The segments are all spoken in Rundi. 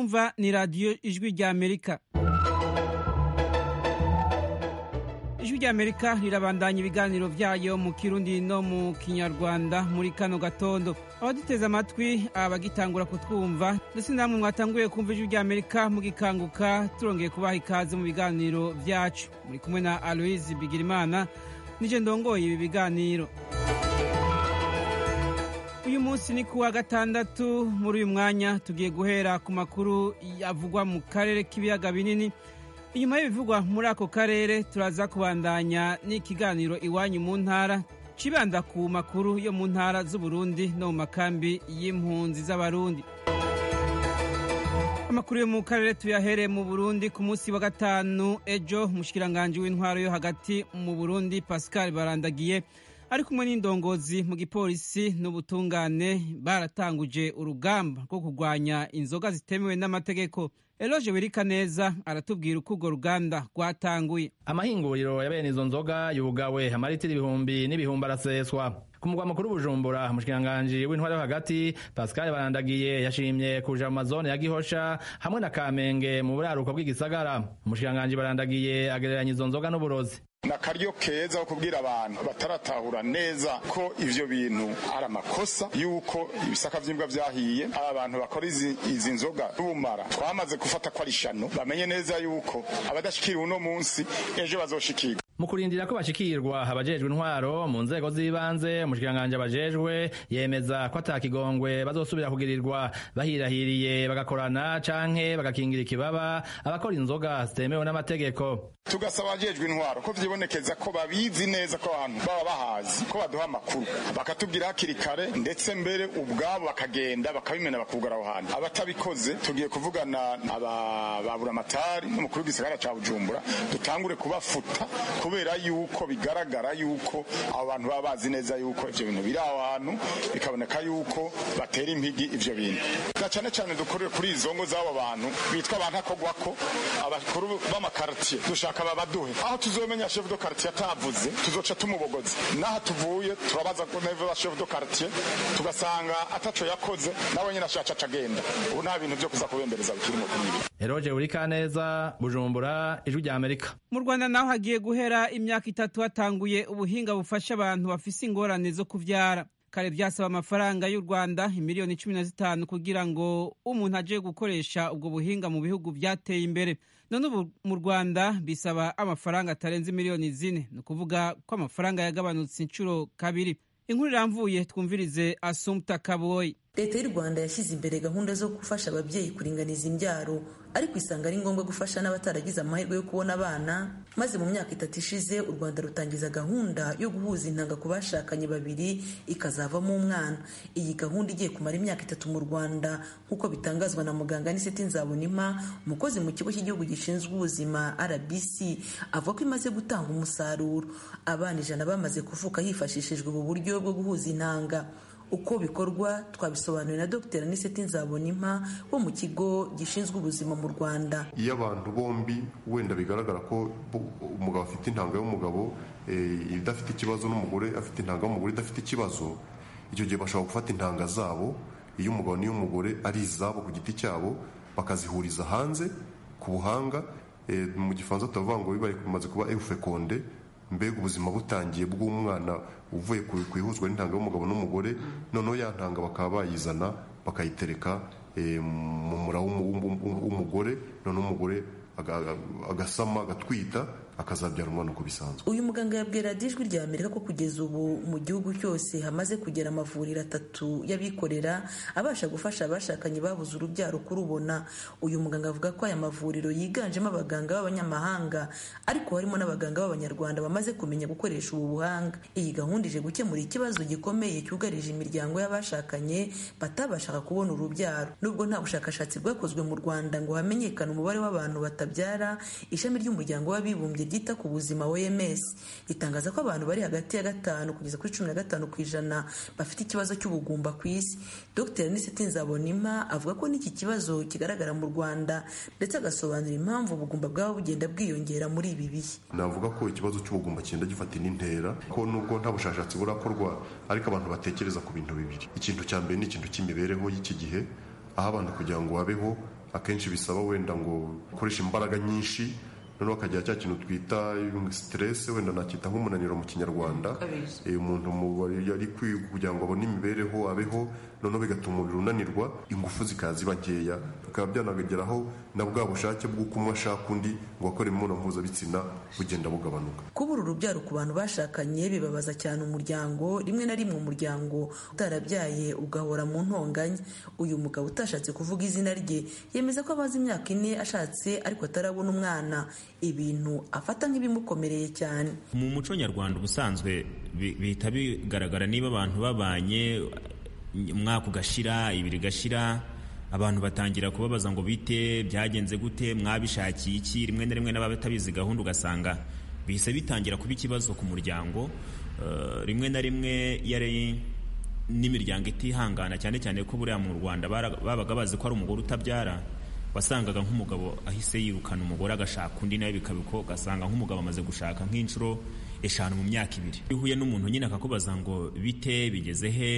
mwumva ni radiyo ijwi rya Amerika. Ijwi rya Amerika rirabandanya ibiganiro vyayo mu Kirundi no mu Kinyarwanda muri kano gatondo. Abaduteze amatwi abagitangura kutwumva ndetse namwe mwatanguye kumva ijwi rya Amerika mugikanguka, turongeye kubaha ikaze mu biganiro vyacu. Muri kumwe na Aloise Bigirimana nije ndongoye ibi biganiro. Uyu munsi ni kuwa gatandatu. Muri uyu mwanya tugiye guhera ku makuru yavugwa mu karere k'ibiyaga binini. Inyuma y'ibivugwa muri ako karere turaza kubandanya n'ikiganiro iwanyu mu ntara cibanda ku makuru yo mu ntara z'Uburundi no mu makambi y'impunzi z'abarundi. Amakuru yo mu karere tuyahereye mu Burundi. Ku munsi wa gatanu ejo umushikiranganje w'intwaro yo hagati mu Burundi Pascal Barandagiye ari kumwe n'indongozi mu gipolisi n'ubutungane baratanguje urugamba rwo kurwanya inzoga zitemewe n'amategeko. Eloge Wirikaneza aratubwira uko urwo ruganda rwatanguye. Amahinguriro ya bene izo nzoga yugawe, amaritiro ibihumbi n'ibihumbi araseswa. Ku mugwa mukuru Bujumbura, umushikiranganje w'intwaro yo hagati Pascal Barandagiye yashimye kuja mu mazone ya Gihosha hamwe na Kamenge mu buraruko bw'igisagara. Umushikiranganje Barandagiye agereranya izo nzoga n'uburozi. Nakaryo keza wo kubwira abantu bataratahura neza ko ivyo bintu ari amakosa, yuko ibisaka vy'imbwa vyahiye, abantu bakora izi nzoga n'ubumara twamaze gufata ko ari shano, bamenye neza yuko abadashikira uno munsi ejo bazoshikirwa. Mu kurindira ko bashikirwa abajejwe intwaro mu nzego z'ibanze, umushikiranganje abajejwe yemeza ko atakigongwe bazosubira kugirirwa bahirahiriye bagakorana canke bagakingira ikibaba abakora inzoga zitemewe n'amategeko. Tugasaba abajejwe intwaro ko vyibonekeza ko babizi neza ko abantu baba bahazi, ko baduha amakuru bakatubwira hakiri kare, ndetse mbere ubwabo bakagenda bakabimena bakugara aho hantu. Abatabikoze tugiye kuvugana ababuramatari n'umukuru w'igisagara ca Bujumbura dutangure kubafuta, kubera yuko bigaragara yuko abo bantu baba bazi neza yuko ivyo bintu biri aho hantu, bikaboneka yuko batera impigi ivyo bintu. Na cane cane dukorere kuri izo ngo z'abo bantu bitwa abantu akogwako, abakuru b'amakartier dushaka babaduhe. Aho tuzomenya chef de quartier atavuze tuzoca tumubogoza. Naha tuvuye turabaza ko neve ba chef de quartier tugasanga ataco yakoze nawe nyina ashaca cagenda. Ubu nta bintu byo kuza kubembereza bikirimo kuri. Eroje Urikaneza, Bujumbura, Ijwi rya Amerika. Mu Rwanda naho hagiye guhera imyaka 3 hatanguye ubuhinga bufasha abantu bafise ingorane zo kuvyara. Kare vyasaba amafaranga y'u Rwanda miliyoni 15 kugira ngo umuntu aje gukoresha ubwo buhinga mu bihugu vyateye imbere. None ubu mu Rwanda bisaba amafaranga atarenze miliyoni 4, no kuvuga ko amafaranga yagabanutse incuro kabiri. Inkuru iramvuye twumvirize Assumpta Kaboyi. Leta y'u Rwanda yashyize imbere gahunda zo gufasha ababyeyi kuringaniza imbyaro, ariko isanga ari ngombwa gufasha n'abataragize amahirwe yo kubona abana. Maze mu myaka 3 ishize u Rwanda rutangiza gahunda yo guhuza intanga ku bashakanye babiri ikazavamo umwana. Iyi gahunda igiye kumara imyaka 3 mu Rwanda nk'uko bitangazwa na muganga Anicet Nzabonimpa, umukozi mu kigo cy'igihugu gishinzwe ubuzima RBC, avuga ko imaze gutanga umusaruro. Abana 100 bamaze kuvuka hifashishijwe ubu buryo bwo guhuza intanga. Uko bikorwa twabisobanuye na Dr. Anicet Nzabonimpa wo mu kigo gishinzwe ubuzima mu Rwanda. Iyo abantu bombi wenda bigaragara ko umugabo afite intanga y'umugabo idafite ikibazo n'umugore afite intanga y'umugore idafite ikibazo, icyo gihe bashobora gufata intanga zabo, iyo umugabo n'iyo umugore ari izabo ku giti cyabo, bakazihuriza hanze ku buhanga. Mu gifaransa tuvuga ngo bibaye kumaze kuba eufeconde, mbega ubuzima butangiye bw'umwana uvuye ku ihuzwa n'intanga y'umugabo n'umugore, noneho ya ntanga bakaba bayizana bakayitereka mu mura w'umugore, noneho umugore agasama agatwita akazabyara umwana uko bisanzwe. Uyu muganga yabwira Ijwi rya Amerika ko kugeza ubu mu gihugu cyose hamaze kugera amavuriro 3 y'abikorera abasha gufasha abashakanye babuze urubyaro kurubona. Uyu muganga avuga ko aya mavuriro yiganjemo abaganga b'abanyamahanga, ariko harimo n'abaganga b'abanyarwanda bamaze kumenya gukoresha ubu buhanga. Iyi gahunda ije gukemura ikibazo gikomeye cyugarije imiryango y'abashakanye batabashaga kubona urubyaro. Nubwo nta bushakashatsi bwakozwe mu Rwanda ngo hamenyekane umubare w'abantu batabyara, ishami ry'umuryango w'abibumbye ryita ku buzima OMS ritangaza ko abantu bari hagati ya 5 kugeza kuri 15% bafite ikibazo cy'ubugumba ku isi. Dr. Anicet Nzabonimpa avuga ko n'iki kibazo kigaragara mu Rwanda, ndetse agasobanura impamvu ubugumba bwabo bugenda bwiyongera muri ibi bihe. Navuga ko ikibazo cy'ubugumba cyenda gifata n'intera, ko nubwo nta bushakashatsi burakorwa, ariko abantu batekereza ku bintu bibiri. Ikintu cya mbere ni ikintu cy'imibereho y'iki gihe, aho abantu kugira ngo babeho akenshi bisaba wenda ngo ukoreshe imbaraga nyinshi, noneho akagira cya kintu twita stress, wenda nakita nk'umunaniro mu kinyarwanda. Umuntu yari kugira ngo abone imibereho abeho, noneho bigatuma umubiri unanirwa, ingufu zikaza ziba nkeya, bikaba byanageraho na bwa bushake bw'uko umwe ashaka undi ngo akore imibonano mpuzabitsina bugenda bugabanuka. Kubura urubyaro ku bantu bashakanye bibabaza cyane umuryango. Rimwe na rimwe umuryango utarabyaye ugahora mu ntonganya. Uyu mugabo utashatse kuvuga izina rye yemeza ko amaze imyaka 4 ashatse ariko atarabona umwana, ibintu afata nk'ibimukomereye cyane. Mu muco nyarwanda ubusanzwe bihita bigaragara niba abantu babanye umwaka ugashira, 2 gashira, abantu batangira kubabaza ngo bite, byagenze gute, mwabishakiye iki. Rimwe na rimwe n'abatabizi gahunda ugasanga bihise bitangira kuba ikibazo ku muryango. Rimwe na rimwe yari n'imiryango itihangana, cyane cyane ko buriya mu Rwanda babaga bazi ko ari umugore utabyara, wasangaga nk'umugabo ahise yirukana umugore agashaka undi, nawe bikabiko ugasanga nk'umugabo amaze gushaka nk'inshuro 5 mu myaka 2. Ihuye n'umuntu nyine akakubaza ngo bite, bigeze he,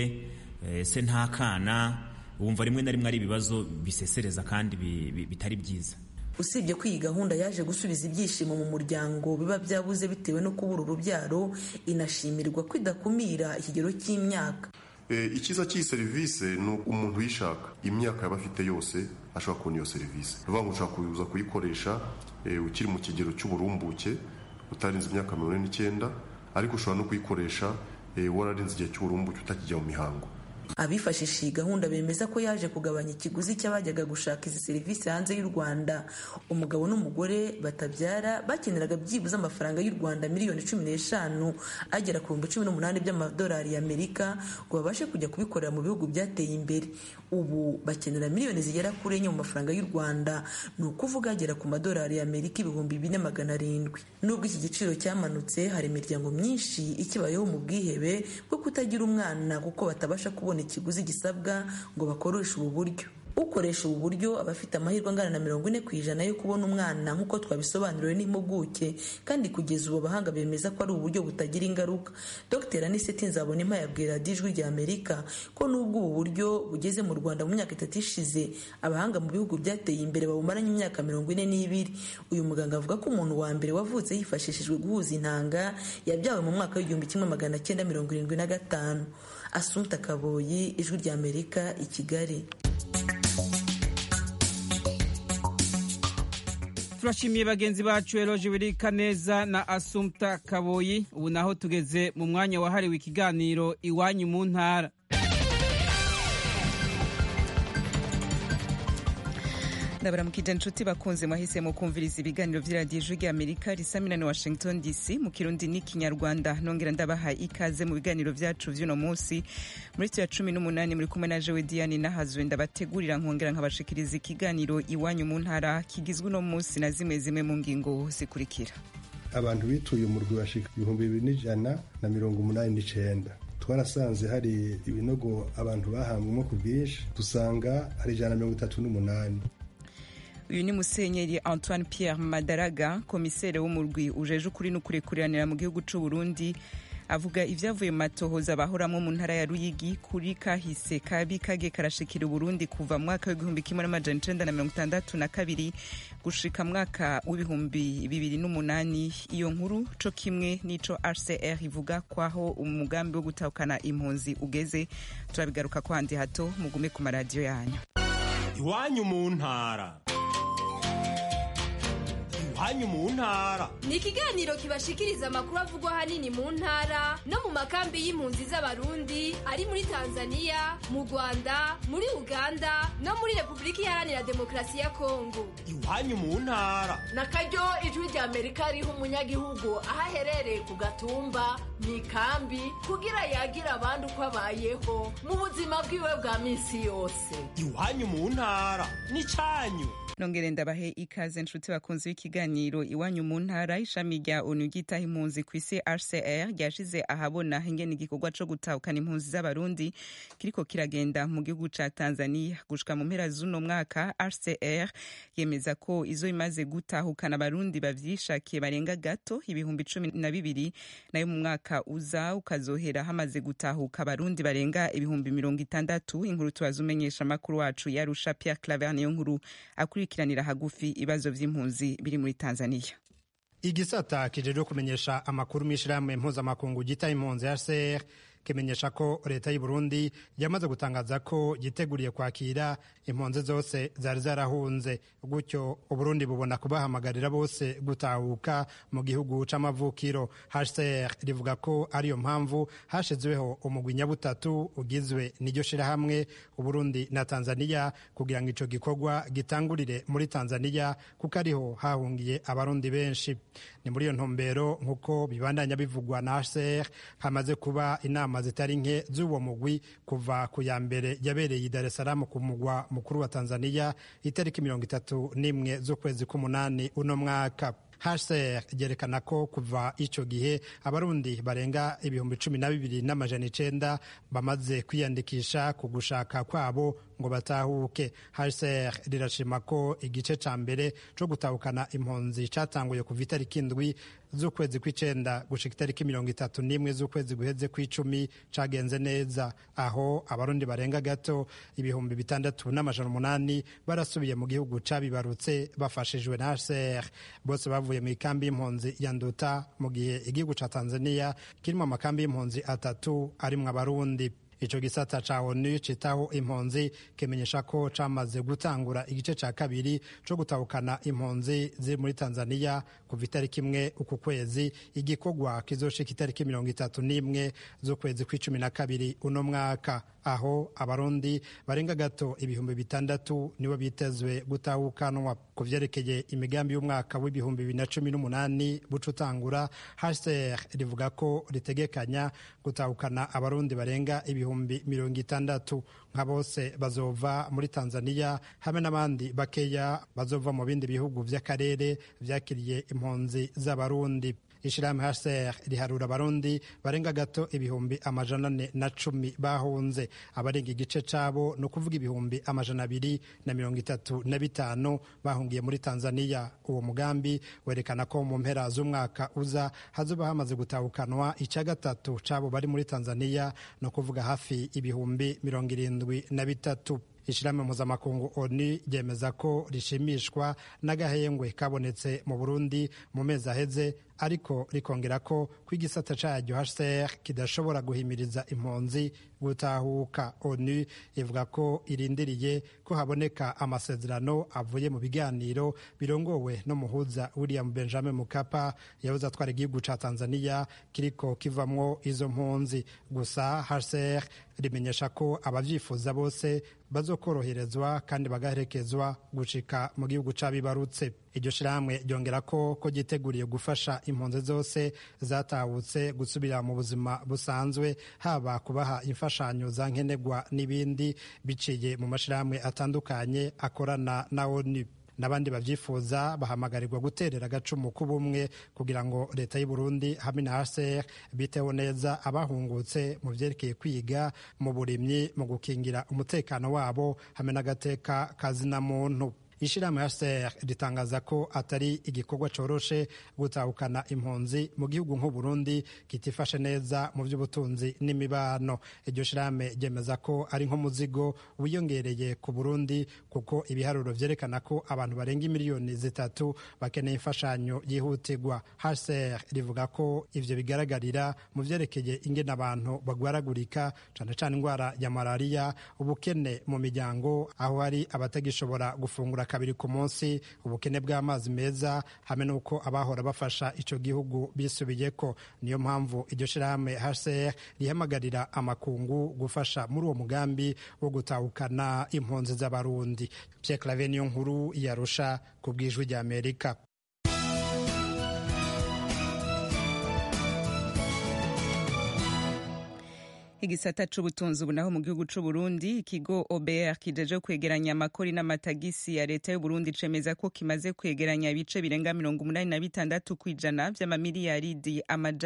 se nta kana, wumva rimwe na rimwe ari ibibazo bisesereza kandi bitari byiza. Usibye ko iyi gahunda yaje gusubiza ibyishimo mu muryango biba byabuze bitewe no kubura urubyaro, inashimirwa kwidakumira ikigero cy'imyaka. Ikiza cy'iyi serivisi ni umuntu uyishaka imyaka yaba afite yose ashobora kubona iyo serivisi. Bivuga ngo ushobora kuza kuyikoresha ukiri mu kigero cy'uburumbuke utarenze imyaka 49, ariko ushobora no kuyikoresha wararenze igihe cy'uburumbuke utakijya mu mihango. Abifashisha iyi gahunda bemeza ko yaje kugabanya ikiguzi cy'abajyaga gushaka izi serivisi hanze y'u Rwanda. Umugabo n'umugore batabyara bakeneraga byibuze amafaranga y'u Rwanda $15,000 agera ku $18,000 by'amadolari y'Amerika ngo babashe kujya kubikorera mu bihugu byateye imbere. Ubu bakenera miliyoni zigera kuri 4 mu mafaranga y'u Rwanda, ni ukuvuga agera ku madolari y'Amerika $2,700. Nubwo iki giciro cyamanutse, hari imiryango myinshi ikibayeho mu bwihebe bwo kutagira umwana kuko batabasha kubona ikiguzi gisabwa ngo bakoreshe ubu buryo. Ukoresha ubu buryo aba afite amahirwe angana na 40% yo kubona umwana nk'uko twabisobanuriwe n'impuguke, kandi kugeza ubu abahanga bemeza ko ari uburyo butagira ingaruka. Dr. Aniseti Nzabonimpa yabwira Ijwi ry'Amerika ko nubwo ubu buryo bugeze mu Rwanda mu myaka 3 ishize, abahanga mu bihugu byateye imbere babumaranye imyaka 42. Uyu muganga avuga ko umuntu wa mbere wavutse hifashishijwe guhuza intanga yabyawe mu mwaka w'1975. Assumpta Kaboyi, Ijwi ry'Amerika, i Kigali. Turashimiye bagenzi bacu Eloge Birikaneza na Assumpta Kaboyi. Ubu naho tugeze mu mwanya wahariwe ikiganiro Iwanyu mu Ntara. Ndabaramukije inshuti bakunze mwahisemo kumviriza ibiganiro by'iradiyo Ijwi ry'Amerika risamira ni Washington DC mu Kirundi n'Ikinyarwanda. Nongera ndabaha ikaze mu biganiro byacu vy'uno munsi. Muri 18 muri kumwe na Jewe Diane Nahazwe ndabategurira nkongera nkabashikiriza ikiganiro Iwanyu mu Ntara kigizwe no munsi na zimwe mu ngingo zikurikira. Abantu bituye umurwi bashika 2189. Twarasanze hari ibinogo abantu bahambwemo ku bwinshi, dusanga ari 138. Uyu ni Musenyeri Antoine Pierre Madaraga, komisere w'umurwi ujeje ukuri n'ukurekuranira mu gihugu c'u Burundi, avuga ivyavuye mu matohoza abahoramwo mu ntara ya Ruyigi kuri kahise kabi kage karashikira Burundi kuva mu mwaka w'1962 gushika mwaka w'2008. Iyo nkuru co kimwe nico RCR ivuga kwaho umugambi wo gutahukana impunzi ugeze. Turabigaruka kwandi hato, mugume ku maradiyo yanyu. Iwanyu mu Ntara. Iwanyu mu Ntara ni ikiganiro kibashikiriza amakuru avugwa hanini mu ntara no mu makambi y'impunzi z'Abarundi ari muri Tanzania, mu Rwanda, muri Uganda no muri Republika Iharanira Demokarasi ya Kongo. Iwanyu mu Ntara nakaryo Ijwi ry'Amerika riha umunyagihugu ahaherereye ku gatumba mu ikambi kugira yagira abandi uko abayeho mu buzima bwiwe bwa minsi yose. Iwanyu mu Ntara ni canyu. Nongere ndabahe ikaze inshuti bakunze w'ikiganiro kiganiro iwanyu mu ntara ishami rya ONU ryitaho impunzi ku isi HCR ryashize ahabona ingene igikorwa co gutahukana impunzi z'abarundi kiriko kiragenda mu gihugu ca Tanzania gushika mu mpera z'uno mwaka. HCR yemeza ko izo imaze gutahukana abarundi bavyishakiye barenga gato ibihumbi 12 nayo mu mwaka uza ukazohera hamaze gutahuka abarundi barenga ibihumbi 60. Inkuru tubazumenyesha makuru wacu yarusha Pierre Claver niyo nkuru akurikiranira hagufi ibibazo vy'impunzi biri muri Tanzania. Igisata kijejwe kumenyesha amakuru mw'ishirahamwe mpuzamakungu gita impunzi HCR kimenyesha ko leta y'u Burundi yamaze gutangaza ko yiteguriye kwakira impunzi zose zari zarahunze, gutyo Uburundi bubona kubahamagarira bose gutahuka mu gihugu c'amavukiro. HCR rivuga ko ariyo mpamvu hashizweho umugwi nyabutatu ugizwe n'iryo shirahamwe Uburundi na Tanzania kugira ngo ico gikorwa gitangurire muri Tanzania kuko ariho hahungiye abarundi benshi. Ni muri iyo ntumbero nk'uko bibandanya bivugwa na HCR hamaze kuba inama zitari nke z'uwo mugwi kuva ku ya mbere yabereye i Dar es Salaam ku mugwa mukuru wa Tanzania itariki 31 z'ukwezi k'umunani uno mwaka. HCR ryerekana ko kuva ico gihe abarundi barenga ibihumbi 12,900 bamaze kwiyandikisha ku gushaka kwabo ngo batahuke. HCR rirashima ko igice ca mbere co gutahukana impunzi catanguye kuva itariki 7 z'ukwezi kw'icenda gushika itariki 31 z'ukwezi guheze kw'icumi cagenze neza, aho abarundi barenga gato ibihumbi 6,800 barasubiye mu gihugu cabibarutse bafashijwe na HCR. Bose bavuye mu ikambi y'impunzi ya Nduta, mu gihe igihugu ca Tanzania kirimo amakambi y'impunzi 3 arimwo abarundi. Ico gisata ca ONU citaho impunzi kimenyesha ko camaze gutangura igice ca kabiri co gutahukana impunzi ziri muri Tanzania kuva itariki 1 uku kwezi, igikorwa kizoshika itariki 31 z'ukwezi kw'icumi uno mwaka, aho abarundi barenga gato ibihumbi 6 nibo bitezwe gutahukanwa. Ku vyerekeye imigambi y'umwaka w'ibihumbi 2018 bucutangura, HCR rivuga ko ritegekanya gutahukana abarundi barenga ibihumbi 60, nka bose bazova muri Tanzania hamwe n'abandi bakeya bazova mu bindi bihugu vy'akarere vyakiriye impunzi z'abarundi. Ishirahamwe HCR riharura abarundi barenga gato ibihumbi 410 bahunze, abarenga igice cabo no kuvuga ibihumbi 235 bahungiye muri Tanzania. Uwo mugambi werekana ko mu mpera z'umwaka uza hazoba hamaze gutahukanwa ica gatatu cabo bari muri Tanzania, no kuvuga hafi ibihumbi 73. Ishirahamwe mpuzamakungu ONU ryemeza ko rishimishwa n'agahengwe kabonetse mu Burundi mu mezi aheze, ariko rikongera ko kw'igisata caryo HCR kidashobora guhimiriza impunzi gutahuka. ONU ivuga ko irindiriye ko haboneka amasezerano avuye mu biganiro birongowe n'umuhuza William Benjamin Mkapa yahoze atwara igihugu ca Tanzania kiriko kivamwo izo mpunzi. Gusa HCR rimenyesha ko abavyifuza bose bazokoroherezwa kandi bagaherekezwa gushika mu gihugu cabibarutse. Iryo shirahamwe ryongera ko giteguriye gufasha impunzi zose zatahutse gusubira mu buzima busanzwe, haba kubaha imfashanyo za nkenerwa n'ibindi biciye mu mashirahamwe atandukanye akorana na ONU. N'abandi bavyifuza bahamagarirwa guterera agacumu k'ubumwe kugira ngo leta y'u Burundi hamwe na HCR biteho neza abahungutse mu vyerekeye kwiga, mu burimyi, mu gukingira umutekano wabo hamwe n'agateka kazina muntu. Ishirahamwe HCR ritangaza ko atari igikorwa coroshe gutahukana impunzi mu gihugu nk'u Burundi kitifashe neza mu by'ubutunzi n'imibano. Iryo shirahamwe ryemeza ko ari nk'umuzigo wiyongereye ku Burundi, kuko ibiharuro vyerekana ko abantu barenga miliyoni 3 bakeneye imfashanyo yihutirwa. HCR rivuga ko ivyo bigaragarira mu vyerekeye ingene abantu bagwaragurika, cane cane indwara ya malaria, ubukene mu miryango aho hari abatagishobora gufungura kabiri ku munsi, ubukene bw'amazi meza hamwe n'uko abahora bafasha ico gihugu bisubiyeko. Niyo mpamvu iryo shirahamwe HCR rihamagarira amakungu gufasha muri uwo mugambi wo gutahukana impunzi z'abarundi. Pierre Claver niyo nkuru yarusha ku bw'ijwi rya Amerika. Igisata c'ubutunzi ubu naho mu gihugu c'u Burundi ikigo OBR kijeje kwegeranya amakori n'amatagisi ya leta y'u Burundi cemeza ko kimaze kwegeranya ibice birenga 86% kwijana vy'amamiliyaridi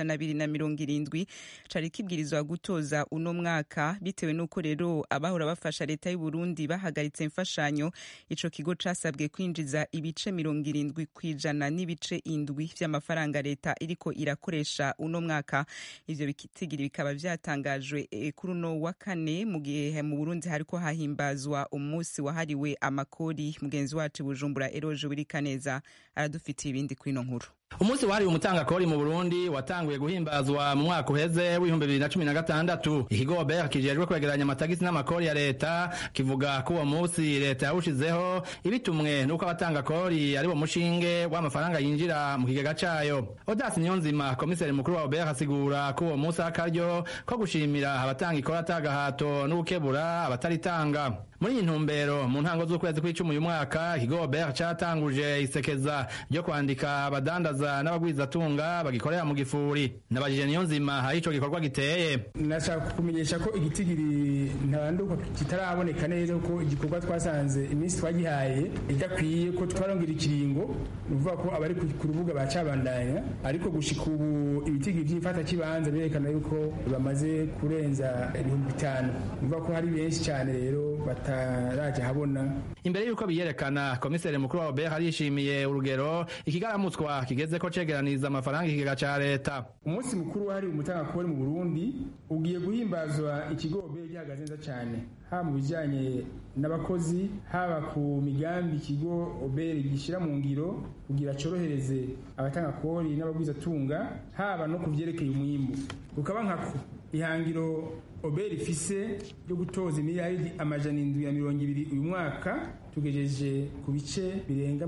270 cari kibwirizwa gutoza uno mwaka bitewe nuko rero abahora bafasha leta y'u Burundi bahagaritse imfashanyo ico kigo casabwe kwinjiza ibice 70 kwijana n'ibice 7 vy'amafaranga leta iriko irakoresha uno mwaka. Ivyo bikitigiri bikaba vyatangajwe kuri uno wa kane mu gihe mu Burundi hariko hahimbazwa umunsi wahariwe amakori. Mugenzi wacu Bujumbura Eroje Burikaneza aradufitiye ibindi kuri ino nkuru. Umunsi wahariwe umutangakori mu Burundi watanguye guhimbazwa mu mwaka uheze w'ibihumbi 2016. Ikigo OBR kijejwe kwegeranya amatagisi n'amakori ya leta kivuga ko uwo munsi leta yawushizeho ibitumwe nuko abatangakori ari bo mushinge w'amafaranga yinjira mu kigega cayo. Odas Niyonzima, komiseri mukuru wa OBR, asigura ko uwo munsi akaryo ko gushimira abatanga ikora atagahato n'ukebura abataritanga. Muri iyi ntumbero mu ntango z'ukwezi kw'icumi uyu mwaka ikigo OBR catanguje isekeza ryo kwandika abadandaza n'abagwizatunga bagikorera mu gifuri. Nabajije Niyonzima hari ico gikorwa giteye. Nashaka kumenyesha ko igitigiri ntabanduka kitaraboneka neza ko igikorwa twasanze iminsi twagihaye idakwiye ko twarongera ikiringo nuvuga ko abari ku rubuga bacabandanya ariko gushika ubu ibitigiri by'imfata kibanza berekana yuko bamaze kurenza 5,000. Nuvuga ko hari benshi cyane rero bataraje habona. Imbere yuko biyerekana komiseri mukuru wa OBR arishimiye urugero ikigaramutswa kigeze ko cegeraniriza amafaranga ikigega ca leta. Umunsi mukuru wahari umutangakori mu Burundi ugiye guhimbazwa ikigo OBR gihagaze neza cyane haba mu bijanye n'abakozi haba ku migambi ikigo OBR gishira mu ngiro kugira corohereze abatangakori n'abagwizatunga haba no kuvyerekeye umwimbu. Ukaba nkako ihangiro OBR ifise yo gutoza miliyaridi 720 uyu mwaka tugejeje ku bice birenga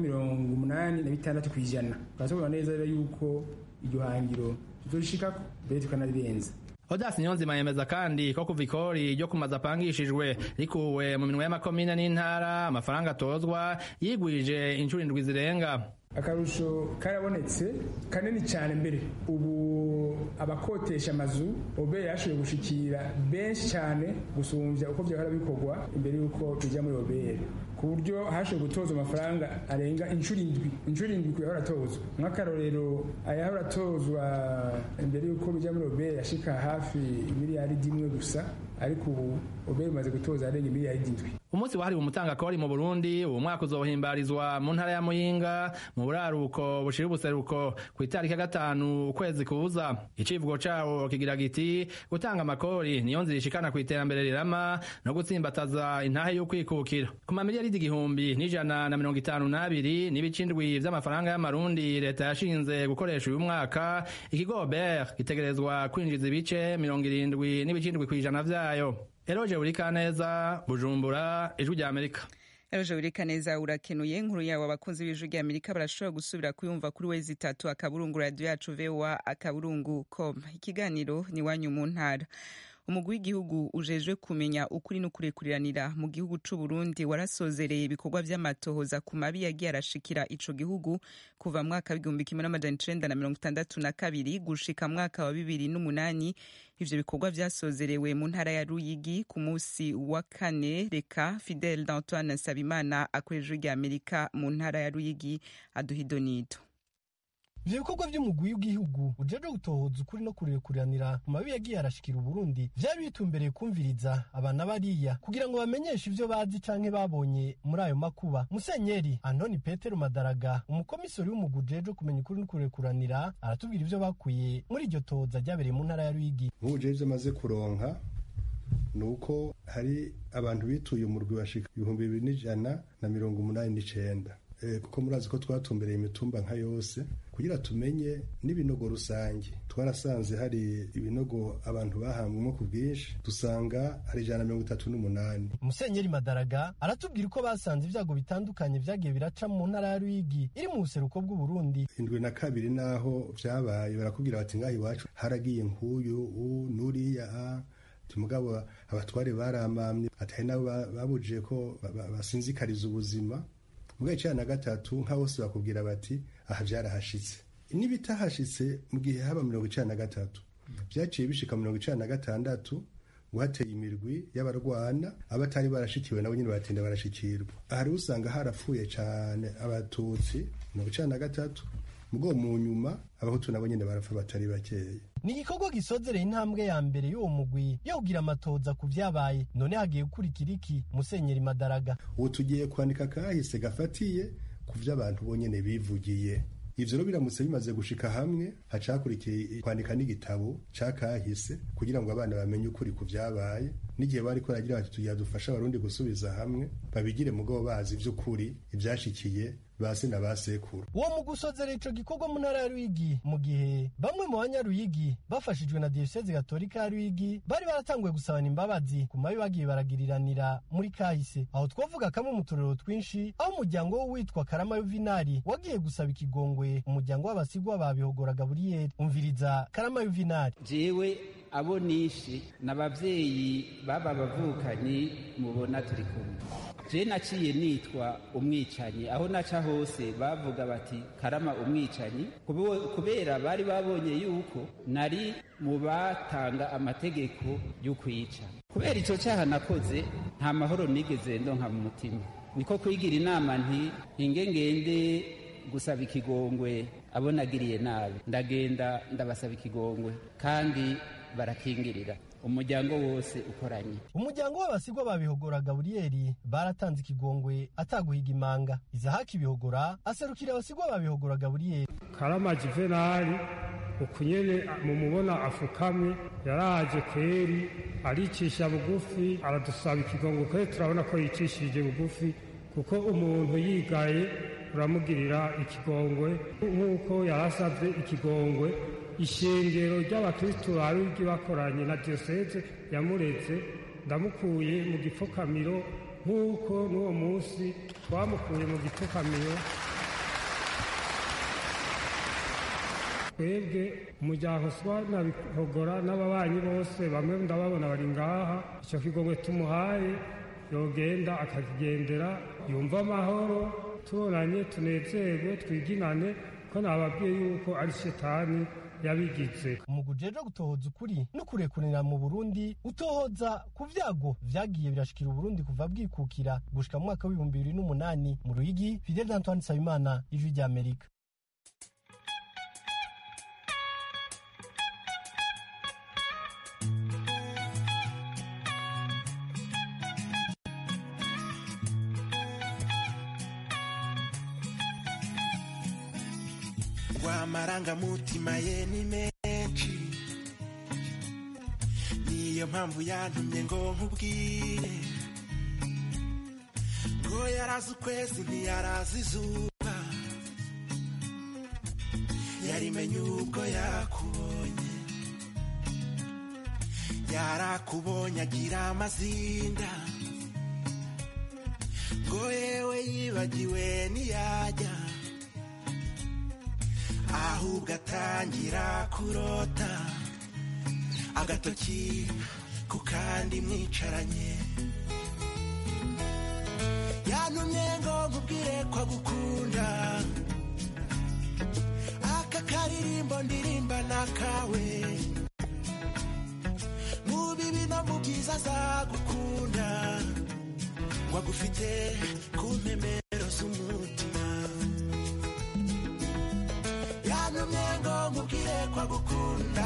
86 kwijana. Twasobora neza rero yuko iryo hangiro tuzoshikako mbere tukanarirenza. Odas Niyonzima yemeza kandi ko kuva ikori ryo kumaza apangishijwe rikuwe mu minwe y'amakomine n'intara amafaranga atozwa yigwije inshuro 7 zirenga. Akarusho karabonetse kanini cyane mbere ubu abakotesha amazu OBR yashoboye gushikira benshi cyane gusumvya uko byahora bikorwa imbere yuko bijya muri OBR ku buryo hashoboye gutoza amafaranga arenga inshuro 7 kuyahora atozwa. Nk'akarorero ayahora atozwa imbere yuko bijya muri OBR yashika hafi miliyaridi 1 gusa ariko ubu OBR imaze gutoza arenga miliyaridi 7. Umunsi wahariwe umutangakori mu Burundi uwo mwaka uzohimbarizwa mu ntara ya Muyinga mu buraruko bushira ubuseruko ku itariki ya 5 ukwezi kuza. Icivugo cawo kigira giti gutanga amakori niyo nzira ishikana ku iterambere rirama no gutsimbataza intahe yo kwikukira. Ku mamiliyaridi 1,152 n'ibicindwi vy'amafaranga y'amarundi leta yashinze gukoresha uyu mwaka ikigo OBR gitegerezwa kwinjiza ibice 70 n'ibicindwi kwijana vyayo. Eroje Burikaneza, Bujumbura, Ijwi rya Amerika. Eroje Burikaneza urakenuye inkuru yawe abakunzi b'Ijwi rya Amerika barashobora gusubira kuyumva kuri wezi 3 akaburungu radio yacu VOA akaburungu.com. Ikiganiro ni wanyu mu ntara. Umugwi w'igihugu ujejwe kumenya ukuri no kurekuriranira mu gihugu c'u Burundi warasozereye ibikorwa vy'amatohoza ku mabi yagiye arashikira ico gihugu kuva mwaka w'1962 gushika mwaka wa 2008. Ivyo bikorwa vyasozerewe mu ntara ya Ruyigi ku musi wa kane. Reka Fidel d'Antoine Sabimana akoreje rya Amerika mu ntara ya Ruyigi aduhidonido. Ivyo bikorwa vy'umugwi w'igihugu ujeje gutohoza ukuri no kurekuriranira mu mabi yagiye arashikira Uburundi vyari bitumbereye kumviriza abana bariya kugira ngo bamenyeshe ivyo bazi canke babonye muri ayo makuba. Musenyeri Antoni Petero Madaraga umukomisori w'umugwi ujeje kumenya ukuri no kurekuriranira aratubwira ivyo bakuye muri iryo tohoza ryabereye mu ntara ya Ruyigi. Nk'ujeje maze kuronka nuko hari abantu bituye umurwi washika 2189 kuko murazi ko twatumbereye imitumba nka yose kugira tumenye n'ibinogo rusange. Twarasanze hari ibinogo abantu bahambwemo ku bwinshi dusanga hari 138. Musenyeri Madaraga aratubwira uko basanze ivyago bitandukanye vyagiye biraca mu ntara ya Ruyigi iri mu buseruko bw'u Burundi. 72 naho vyabaye barakubwira bati ngaho iwacu haragiye nkuyu nuriya mugabo abatware baramamye atari nabo babujije ko basinzikariza ubuzima. Mugaye cyane 3 nka bose bakubwira bati aha byarahashitse. Nibitahashitse mu gihe haba 93 byaciye bishika 96 ngo hateye imirwi y'abarwana abatari barashikiwe nabo nyine baratinda barashikirwa. Hari usanga harapfuye cane abatutsi mu 1993 mugo mu nyuma abahutu nabo nyine barapfa batari bakeya. Ni igikorwa gisozereye intambwe ya mbere y'uwo mugwi yo kugira amatoza ku vyabaye. None hagiye gukurikira iki? Musenyeri Madaraga: ubu tugiye kwandika kahise gafatiye ku vy'abantu bonyene bivugiye. Ivyo rero biramutse bimaze gushika hamwe hacakurikiye kwandika n'igitabo ca kahise kugira ngo abana bamenye ukuri ku vyabaye, n'igihe bari ko ragira bati tugiye dufasha abarundi gusubiza hamwe babigire mugabo bazi ivy'ukuri ivyashikiye base na basekuru. Uwo mu gusozera ico gikorwa mu ntara ya Ruyigi, mu gihe bamwe mu banyaruyigi bafashijwe na Diocese Gatolika ya Ruyigi bari baratanguye gusabana imbabazi ku mabi bagiye baragiriranira muri kahise. Aho twavuga kamwe mu turero twinshi, aho umuryango w'uwitwa Karama Yuvinari wagiye gusaba ikigongwe umuryango w'abasigwa ba Bihogora Gaburiyeli. Umviriza Karama Yuvinari: jewe abo nishi n'abavyeyi baba bavukanyi mubona turi kumwe. Je naciye nitwa umwicanyi, aho naca hose bavuga bati Karama umwicanyi, kubera bari babonye yuko nari mu batanga amategeko yo kwica. Kubera ico cyaha nakoze nta mahoro nigeze ndonka mu mutima, niko kwigira inama nti ngende gusaba ikigongwe abo nagiriye nabi. Ndagenda ndabasaba ikigongwe kandi barakingirira, umuryango wose ukoranye. Umuryango w'abasigwa ba Bihogora Gaburiyeli baratanze ikigongwe ataguhiga imanga. Izahaki Bihogora aserukira abasigwa ba Bihogora Gaburiyeli. Karama Juvenali ukunyene mumubona afukamye yaraje kweri aricisha bugufi aradusaba ikigongwe, kweri turabona ko yicishije bugufi, kuko umuntu yigaye uramugirira ikigongwe nk'uko yarasabye ikigongwe. Ishengero ry'abakristo ba Ruyigi bakoranye na Diocese yamuretse, ndamukuye mu gipfukamiro nk'uko n'uwo munsi twamukuye mu gipfukamiro. Twebwe umuryango na Bihogora n'ababanyi bose bamwe ndababona bari ngaha, icyo kigongwe tumuhaye yogenda akakigendera yumva amahoro, tubonanye tunezerwe twiginane, ko nababwiye yuko ari shetani yabigize. Umuguje jo gutohoza ukuri no kurekurira mu Burundi utohoza ku vyago vyagiye birashikira Burundi kuva bwikukira gushika mu mwaka wa 2008. Mu Ruyigi, Fidel Antoine Sabimana, Ijwi rya Amerika. Amarangamutima ye ni menshi, niyo mpamvu yantumye ngo nkubwire ngo yarazi ukwezi ntiyarazi izuba, yarimenye ubwo yakubonye, yarakubonye agira amazinda, ngo yewe yibagiwe ntiyajya, ahubwo atangira kurota, agatoki ku kandi mwicaranye, yantumye ngo nkubwire ko agukunda, aka karirimbo ndirimba nakawe, mu bibi no mu byiza azagukunda, ngo agufite ku mpembero z'umutima, yantumye ngo nkubwire ko agukunda,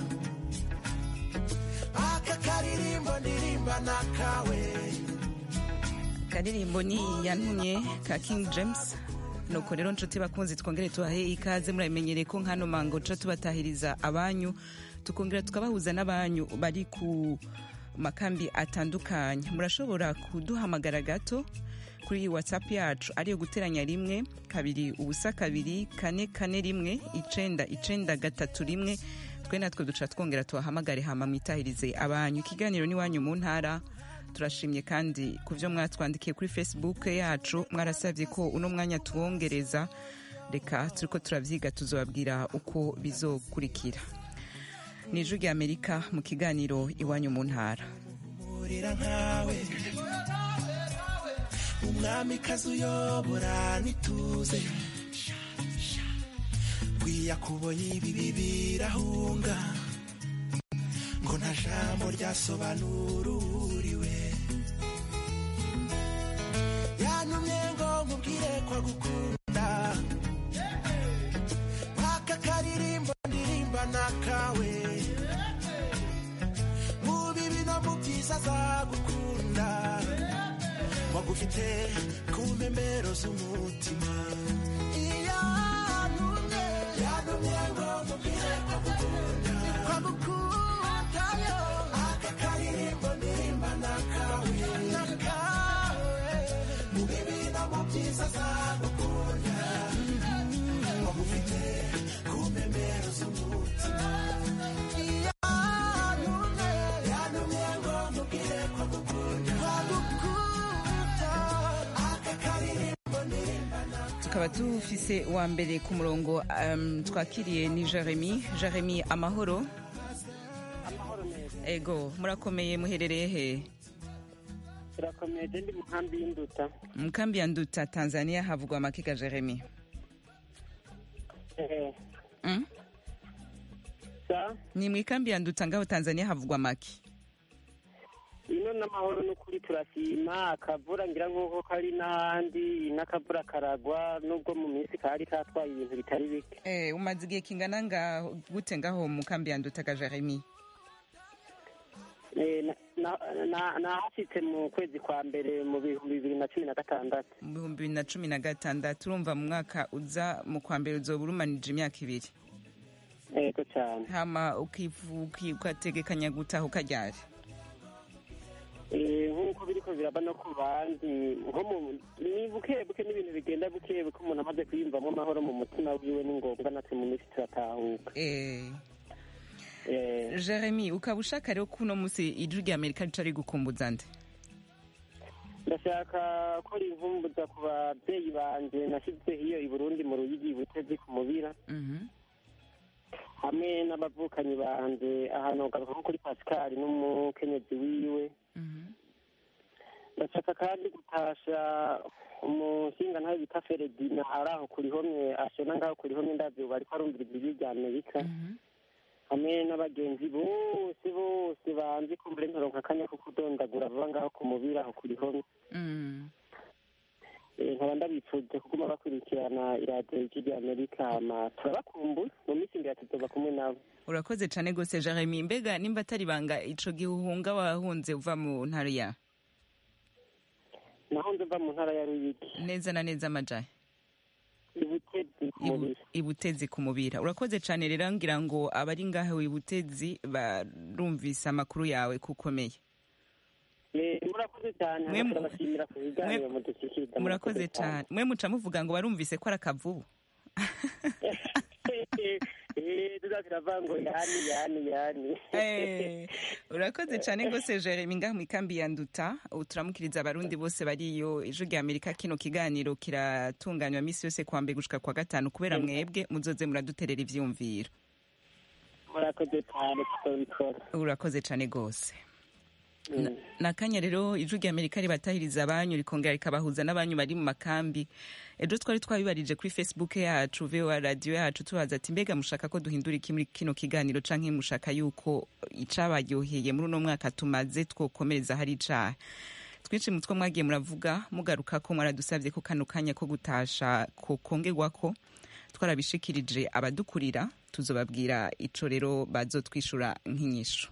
aka karirimbo ndirimba nakawe. Karirimbo ni yantumye ka King James. Nuko rero nshuti bakunzi, twongere tubahe ikaze. Muramenyereye ko nkano mango ca tubatahiriza abanyu, tukongera tukabahuza n'abanyu bari ku makambi atandukanye. Murashobora kuduhamagara gato kuri WhatsApp yacu ariyo guteranya 1 2 ubusa 2 4 4 1 9 9 3 1. Twe natwe duca twongera tubahamagare hama mwitahirize abanyu. Ikiganiro ni wanyu mu ntara. Turashimye kandi ku byo mwatwandikiye kuri Facebook yacu, mwarasabye ko uno mwanya tuwongereza. Reka turiko turavyiga, tuzobabwira uko bizokurikira. Ni Ijwi rya Amerika mu kiganiro iwanyu mu ntara. Umwamikazi uyobora nituze, bwiya kubonye ibibi birahunga, ngo nta jambo ryasobanuriwe yantumye ngo nkubwire ko agukunda aka karirimbo ndirimba nakawe mu bibi no mu byiza azagukunda wagufite ku mpembero z'umutima yantumye ngo nkubwire ko agukunda aka karirimbo ndirimba nakawe mu bibi no mu byiza azagukunda wagufite ku mpembero z'umutima yantumye ngo nkubwire ko agukunda aka karirimbo ndirimba nakawe. tukaba tufise wa mbere ku murongo twakiriye ni Jeremy amahoro. Ego murakomeye muherereye he? Turakomeye ndi mu kambi y'Induta. Mu kambi ya Nduta Tanzania havugwa makika Jeremy. Ni mu kambi ya Nduta ngaho Tanzania havugwa maki. Ino n'amahoro n'ukuri turashima akavura ngira nk'uko kari n'ahandi n'akavura karagwa nubwo mu minsi kari katwaye ibintu bitari bike. Umaze igihe kingana gute ngaho mu kambi ya Nduta ka Jeremy? Nahashitse mu kwezi kwa mbere mu 2016. Mu 2016 urumva mu mwaka uza mu kwa mbere uzoba urumanije imyaka 2. Ego cyane. Hama ukategekanya gutaha ukaryari? Nk'uko biriko biraba no ku bandi ni bukebuke n'ibintu bigenda bukebuke umuntu amaze kwiyumvamo amahoro mu mutima wiwe ni ngombwa natwe mu minsi turatahuka. Jeremy ukaba ushaka rero kuno musi ijwi rya Amerika rica rigukumbuza nde? Ndashaka ko rinkumbuza ku babyeyi banje nashyize iyo i Burundi mu Ruyigi Butezi ku Mubira hamwe n'abavukanyi banje ahantu garuka nko kuri Pascal n'umukenyezi wiwe. Ndashaka kandi gutasha umushinga ntawe bita Feredina araho kuri homwe ashona ngaho kuri homwe ndavyo bariko arumvira ijwi rya Amerika hamwe n'abagenzi bose banzi kumbure ntoronka akanya ko kudondagura vuba ngaho ku Mubira aho kuri homwe. Nkaba ndabipfuje kuguma bakurikirana iradiyo y'ijwi rya Amerika hama turabakumbuye mu minsi ngira tuzoba kumwe nabo. Urakoze cane gose Jeremy. Mbega nimba atari banga ico gihuhunga wahunze uva mu ntara ya? Nahunze uva mu ntara ya Ruyigi. Neza na neza amajaye? Ibutezi ku Mubira. Urakoze cane rero ngira ngo abari ngaho Ibutezi barumvise amakuru yawe kukomeye. Murakoze cyane turabashimira ku biganiro mudushikiriza. Murakoze cyane. Mwe muca muvuga ngo barumvise ko arakavubu. Urakoze cyane gose Jeremy ngaho mu kambi ya Nduta. Turamukiriza abarundi bose bariyo. Ijwi rya Amerika kino kiganiro kiratunganywa misi yose kwa mbere gushika kwa gatanu kubera mwebwe muzoze muraduterera ivyumviro. Murakoze cyane kubikora. Urakoze cyane gose. Nakanya rero ijwi rya Amerika ribatahiriza abanyu rikongera rikabahuza n'abanyu bari mu makambi. Ejo twari twabibarije kuri Facebook yacu VOA radio yacu tubaza ati mbega mushaka ko duhindura iki muri kino kiganiro canke mushaka yuko icabaryoheye muri uno mwaka tumaze twokomereza hari icaha. Twinshi mutwe mwagiye muravuga mugaruka ko mwaradusavye ko kano kanya ko gutasha ko kongerwako twarabishikirije abadukurira tuzobabwira ico rero bazotwishura nk'inyisho.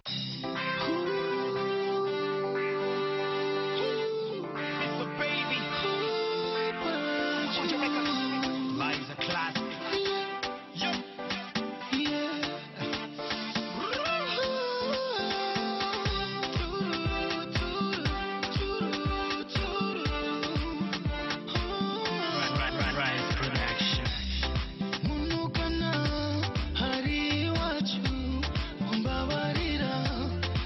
Munukana hari iwacu mbabarira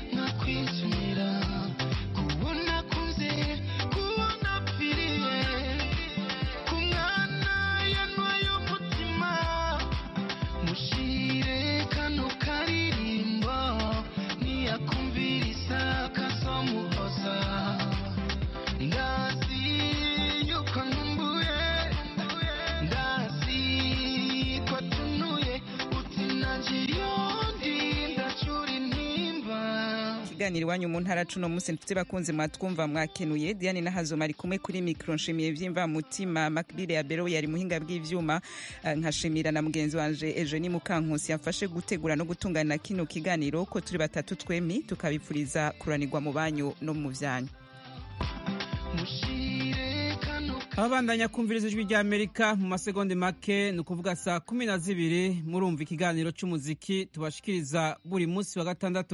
kiganiro iwanyu mu ntara cuno munsi nshuti bakunze mwatwumva mwakenuye Diane Nahazoma ari kumwe kuri mikro nshimiye vyimva mutima Makbile ya Bero yari muhinga bw'ivyuma nkashimira na mugenzi wanje Eugenie Mukankusi yafashe gutegura no gutungana kino kiganiro ko turi batatu twemi tukabipfuriza kuranirwa mu banyu no mu vyanyu. Abandanya kumviriza ijwi rya Amerika mu masegonde make ni ukuvuga saa 12 murumva ikiganiro cy'umuziki tubashikiriza buri munsi wa gatandatu